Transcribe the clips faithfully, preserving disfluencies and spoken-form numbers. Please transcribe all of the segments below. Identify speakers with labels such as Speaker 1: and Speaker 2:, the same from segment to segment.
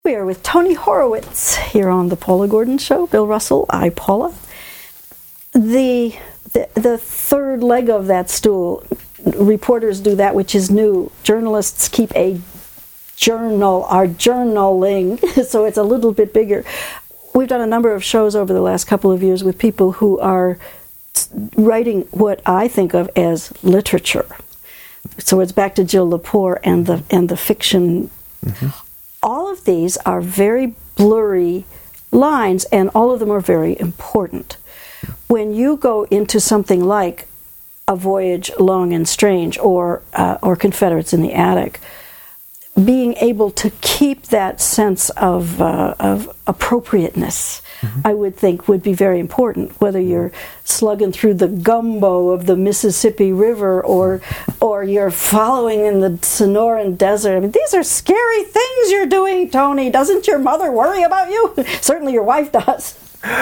Speaker 1: We are with Tony Horowitz here on the Paula Gordon Show. Bill Russell, I, Paula. The, the the third leg of that stool, reporters do that which is new. Journalists keep a journal, are journaling, so it's a little bit bigger. We've done a number of shows over the last couple of years with people who are writing what I think of as literature. So it's back to Jill Lepore and the and the fiction. Mm-hmm. All of these are very blurry lines, and all of them are very important. When you go into something like A Voyage Long and Strange or uh, or Confederates in the Attic, being able to keep that sense of uh, of appropriateness, mm-hmm. I would think would be very important, whether you're slugging through the gumbo of the Mississippi River or or you're following in the Sonoran Desert. I mean, these are scary things you're doing, Tony. Doesn't your mother worry about you? Certainly your wife does.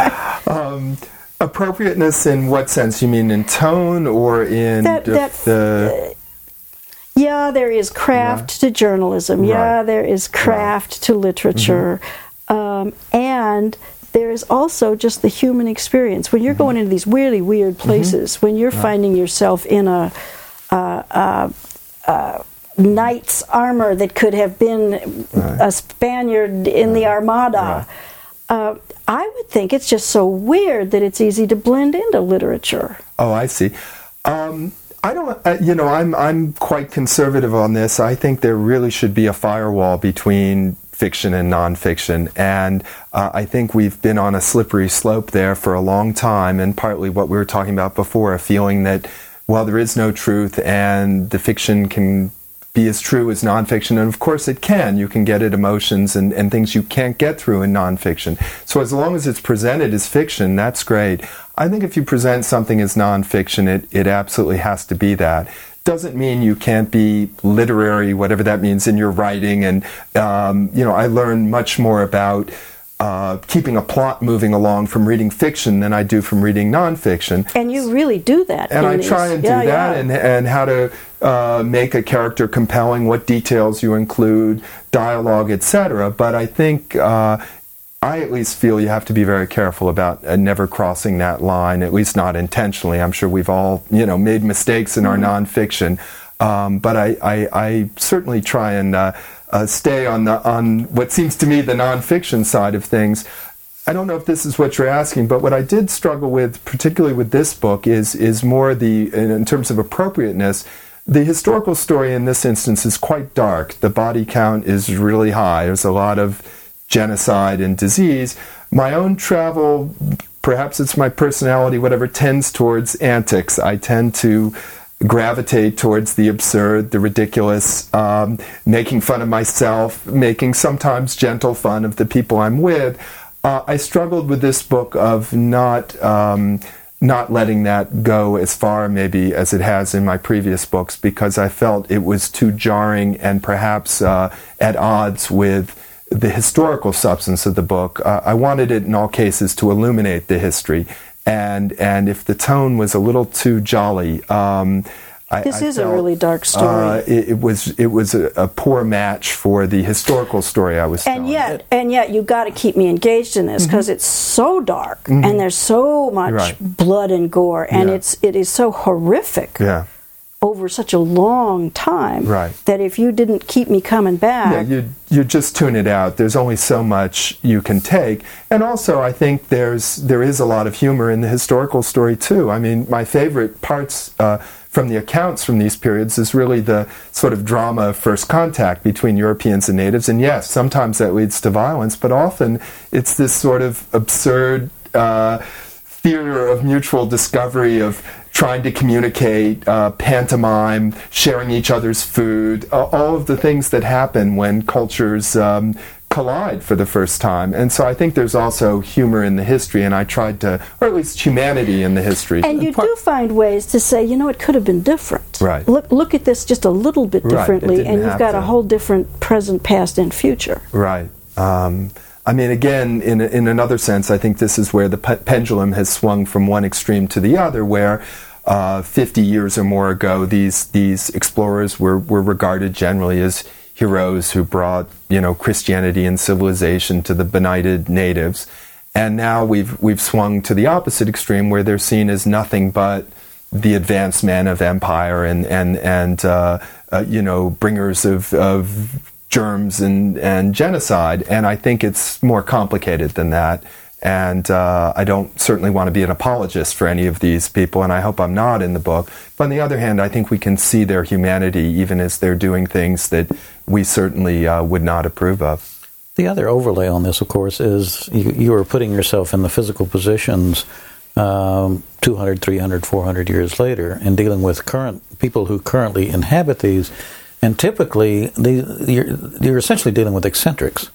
Speaker 2: um, appropriateness in what sense? You mean in tone or in
Speaker 1: that,
Speaker 2: the...
Speaker 1: that,
Speaker 2: the
Speaker 1: uh, yeah, there is craft
Speaker 2: yeah.
Speaker 1: to journalism.
Speaker 2: Right.
Speaker 1: Yeah, there is craft right. to literature. Mm-hmm. Um, and there is also just the human experience. When you're mm-hmm. going into these really weird places, mm-hmm. when you're right. finding yourself in a, a, a, a knight's armor that could have been right. a Spaniard in right. the Armada, right. uh, I would think it's just so weird that it's easy to blend into literature.
Speaker 2: Oh, I see. Um, I don't, uh, you know, I'm I'm quite conservative on this. I think there really should be a firewall between fiction and nonfiction, and uh, I think we've been on a slippery slope there for a long time, and partly what we were talking about before, a feeling that, well, there is no truth, and the fiction can be as true as nonfiction, and of course it can. You can get at emotions and, and things you can't get through in nonfiction. So as long as it's presented as fiction, that's great. I think if you present something as nonfiction, it, it absolutely has to be that. Doesn't mean you can't be literary, whatever that means, in your writing. And, um, you know, I learned much more about uh, keeping a plot moving along from reading fiction than I do from reading nonfiction.
Speaker 1: And you really do that.
Speaker 2: And I
Speaker 1: these.
Speaker 2: try and do
Speaker 1: yeah,
Speaker 2: that,
Speaker 1: yeah.
Speaker 2: and, and how to uh, make a character compelling, what details you include, dialogue, et cetera. But I think... Uh, I at least feel you have to be very careful about uh, never crossing that line, at least not intentionally. I'm sure we've all, you know, made mistakes in mm-hmm. our nonfiction, um, but I, I, I certainly try and uh, uh, stay on the on what seems to me the nonfiction side of things. I don't know if this is what you're asking, but what I did struggle with, particularly with this book, is is more the in, in terms of appropriateness. The historical story in this instance is quite dark. The body count is really high. There's a lot of genocide and disease. My own travel, perhaps it's my personality, whatever, tends towards antics. I tend to gravitate towards the absurd, the ridiculous, um, making fun of myself, making sometimes gentle fun of the people I'm with. Uh, I struggled with this book of not um, not letting that go as far maybe as it has in my previous books, because I felt it was too jarring and perhaps uh, at odds with the historical substance of the book. Uh, I wanted it in all cases to illuminate the history, and and if the tone was a little too jolly, um, I,
Speaker 1: this
Speaker 2: I
Speaker 1: is
Speaker 2: felt,
Speaker 1: a really dark story.
Speaker 2: Uh, it, it was it was a, a poor match for the historical story I was telling.
Speaker 1: And yet, and yet, you got to keep me engaged in this because mm-hmm. it's so dark, mm-hmm. and there's so much
Speaker 2: right.
Speaker 1: blood and gore, and
Speaker 2: yeah.
Speaker 1: it's it is so horrific.
Speaker 2: Yeah.
Speaker 1: Over such a long time,
Speaker 2: right.
Speaker 1: that if you didn't keep me coming back...
Speaker 2: Yeah, you you just tune it out. There's only so much you can take. And also, I think there's there is a lot of humor in the historical story, too. I mean, my favorite parts uh, from the accounts from these periods is really the sort of drama of first contact between Europeans and natives. And yes, sometimes that leads to violence, but often it's this sort of absurd uh, theater of mutual discovery, of trying to communicate, uh, pantomime, sharing each other's food, uh, all of the things that happen when cultures um, collide for the first time. And so I think there's also humor in the history, and I tried to, or at least humanity in the history.
Speaker 1: And you do find ways to say, you know, it could have been different.
Speaker 2: Right.
Speaker 1: Look, look at this just a little bit differently,
Speaker 2: right.
Speaker 1: and you've got to. a whole different present, past, and future.
Speaker 2: Right. Um, I mean, again, in in another sense, I think this is where the pe- pendulum has swung from one extreme to the other, where uh, fifty years or more ago, these these explorers were, were regarded generally as heroes who brought, you know, Christianity and civilization to the benighted natives. And now we've we've swung to the opposite extreme, where they're seen as nothing but the advanced men of empire and and and uh, uh, you know, bringers of, of germs and and genocide. And I think it's more complicated than that. And uh, I don't certainly want to be an apologist for any of these people, and I hope I'm not in the book. But on the other hand, I think we can see their humanity even as they're doing things that we certainly uh, would not approve of.
Speaker 3: The other overlay on this, of course, is you, you are putting yourself in the physical positions um, two hundred, three hundred, four hundred years later and dealing with current people who currently inhabit these. And typically, the, you're, you're essentially dealing with eccentrics.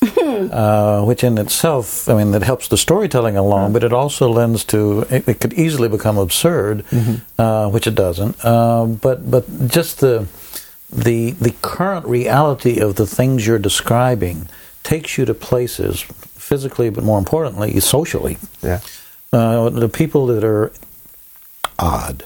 Speaker 3: Uh, which in itself, I mean, that helps the storytelling along, yeah. but it also lends to, it, it could easily become absurd, mm-hmm. uh, which it doesn't. Uh, but but just the, the the current reality of the things you're describing takes you to places, physically, but more importantly, socially.
Speaker 2: Yeah.
Speaker 3: Uh, the people that are odd,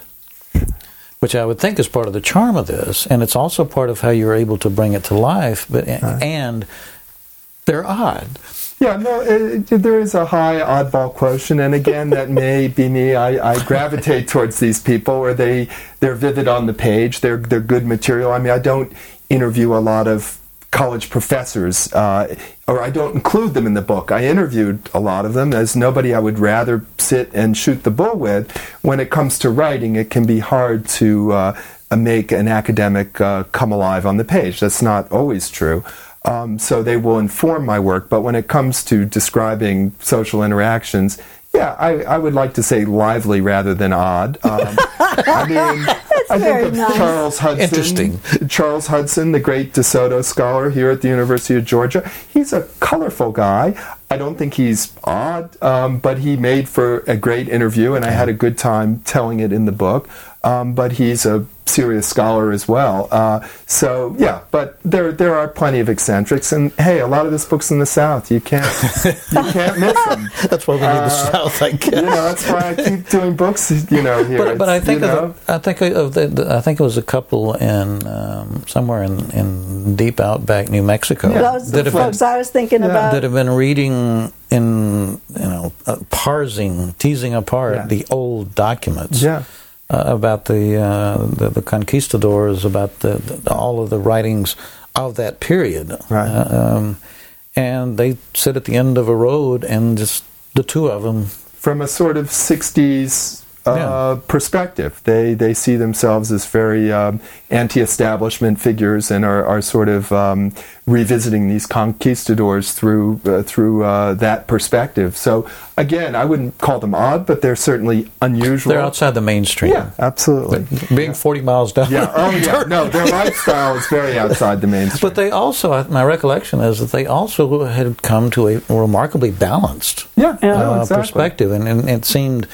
Speaker 3: which I would think is part of the charm of this, and it's also part of how you're able to bring it to life, but uh. and they're odd.
Speaker 2: Yeah, no, it, it, there is a high oddball quotient, and again, that may be me. I, I gravitate towards these people, or they they're vivid on the page. They're they're good material. I mean, I don't interview a lot of college professors, uh, or I don't include them in the book. I interviewed a lot of them. There's nobody I would rather sit and shoot the bull with. When it comes to writing, it can be hard to uh, make an academic uh, come alive on the page. That's not always true. Um, so they will inform my work, but when it comes to describing social interactions, yeah, I, I would like to say lively rather than odd. Um, I mean, I think of
Speaker 1: nice.
Speaker 2: Charles Hudson.
Speaker 3: Interesting.
Speaker 2: Charles Hudson, the great DeSoto scholar here at the University of Georgia. He's a colorful guy. I don't think he's odd, um, but he made for a great interview, and I had a good time telling it in the book. Um, but he's a serious scholar as well. Uh, so, yeah, but there there are plenty of eccentrics. And, hey, a lot of this book's in the South. You can't you can't miss them.
Speaker 3: That's why we need
Speaker 2: uh,
Speaker 3: the South, I guess.
Speaker 2: You know, that's why I keep doing books, you know, here.
Speaker 3: But, but I think
Speaker 2: you
Speaker 3: of
Speaker 2: know?
Speaker 3: the, I think of the, the I think it was a couple in um, somewhere in, in deep outback New Mexico.
Speaker 1: Yeah. Those are the folks been, I was thinking
Speaker 2: yeah.
Speaker 1: about.
Speaker 3: That have been reading in, you know, uh, parsing, teasing apart
Speaker 2: yeah.
Speaker 3: the old documents.
Speaker 2: Yeah.
Speaker 3: Uh, about the, uh, the the conquistadors, about the, the all of the writings of that period,
Speaker 2: right.
Speaker 3: uh, um, and they sit at the end of a road, and just the two of them,
Speaker 2: from a sort of sixties uh, yeah. perspective, they they see themselves as very um, anti-establishment figures, and are, are sort of um, revisiting these conquistadors through uh, through uh, that perspective. So again, I wouldn't call them odd, but they're certainly unusual.
Speaker 3: They're outside the mainstream.
Speaker 2: Yeah, absolutely.
Speaker 3: Being
Speaker 2: yeah.
Speaker 3: forty miles down.
Speaker 2: Yeah. Oh yeah. No, their lifestyle is very outside the mainstream.
Speaker 3: But they also, my recollection is that they also had come to a remarkably balanced
Speaker 2: yeah,
Speaker 3: uh,
Speaker 2: no, exactly.
Speaker 3: perspective, and, and it seemed.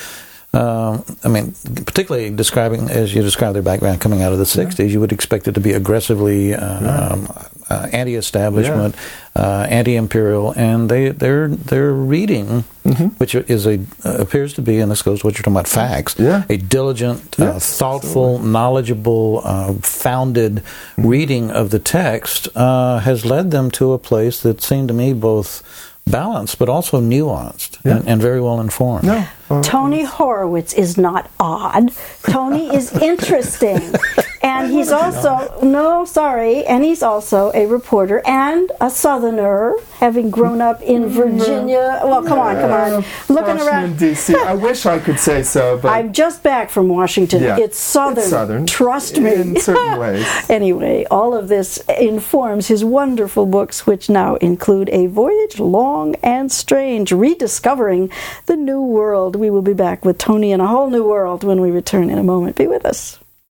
Speaker 3: Um, I mean, particularly describing, as you described their background coming out of the sixties, yeah. you would expect it to be aggressively uh, yeah. um, uh, anti-establishment, yeah. uh, anti-imperial, and they they're they're reading, mm-hmm. which is a uh, appears to be, and this goes to what you're talking about, facts.
Speaker 2: Yeah.
Speaker 3: A diligent,
Speaker 2: yeah.
Speaker 3: uh, thoughtful, Absolutely. knowledgeable, uh, founded mm-hmm. reading of the text uh, has led them to a place that seemed to me both balanced, but also nuanced yeah. and, and very well informed.
Speaker 2: No. Uh,
Speaker 1: Tony Horowitz is not odd. Tony is interesting. And he's also, no, sorry, and he's also a reporter and a Southerner, having grown up in Virginia. Well, come on, come on. Looking
Speaker 2: Washington,
Speaker 1: around.
Speaker 2: D C I wish I could say so, but...
Speaker 1: I'm just back from Washington.
Speaker 2: Yeah,
Speaker 1: it's Southern.
Speaker 2: It's Southern.
Speaker 1: Trust me.
Speaker 2: In certain ways.
Speaker 1: Anyway, all of this informs his wonderful books, which now include A Voyage Long and Strange, Rediscovering the New World. We will be back with Tony in a whole new world when we return in a moment. Be with us.